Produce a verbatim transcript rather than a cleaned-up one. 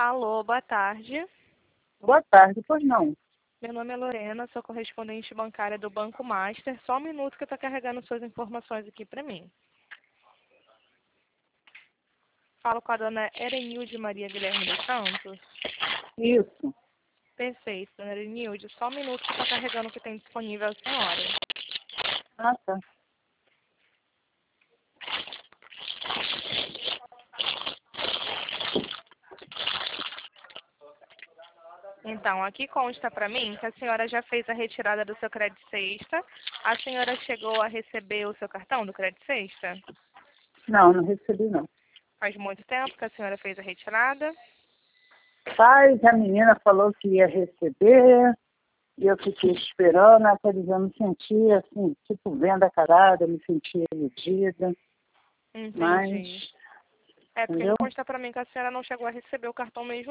Alô, boa tarde. Boa tarde, pois não. Meu nome é Lorena, sou correspondente bancária do Banco Master. Só um minuto que eu estou carregando suas informações aqui para mim. Falo com a dona Erenilde Maria Guilherme dos Santos. Isso. Perfeito, dona Erenilde. Só um minuto que eu estou carregando o que tem disponível a senhora. Ah, tá. Então, aqui consta para mim que a senhora já fez a retirada do seu crédito sexta. A senhora chegou a receber o seu cartão do crédito sexta? Não, não recebi não. Faz muito tempo que a senhora fez a retirada? Mas a menina falou que ia receber, e eu fiquei esperando, até eu me sentia assim, tipo venda carada, me sentia iludida. Entendi. Mas, É porque entendeu? consta para mim que a senhora não chegou a receber o cartão mesmo